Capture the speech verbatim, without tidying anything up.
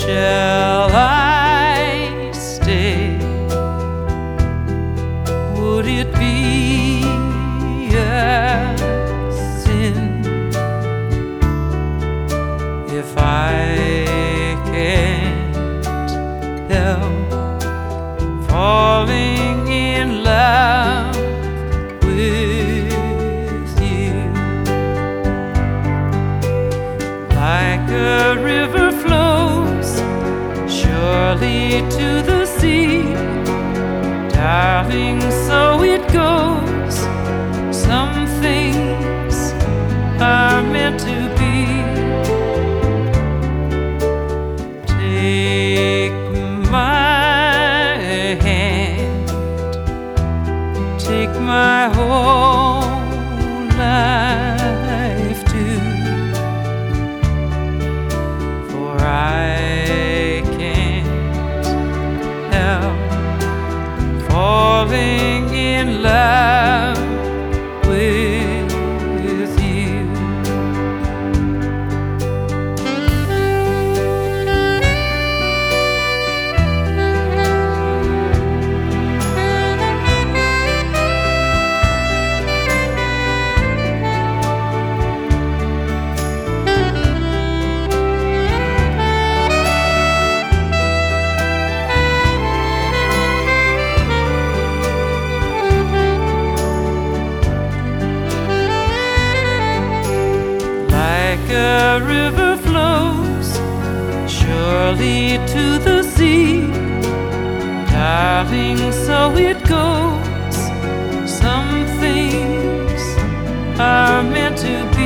Shall I stay? Would it be a sin if I can't help falling in love with you? Like a river flows surely to the sea, darling, so it goes. Some things are meant to be. Take my hand, take my whole life too, for I can't help falling in love with you. Like a river flows surely to the sea, darling, so it goes. Some things are meant to be.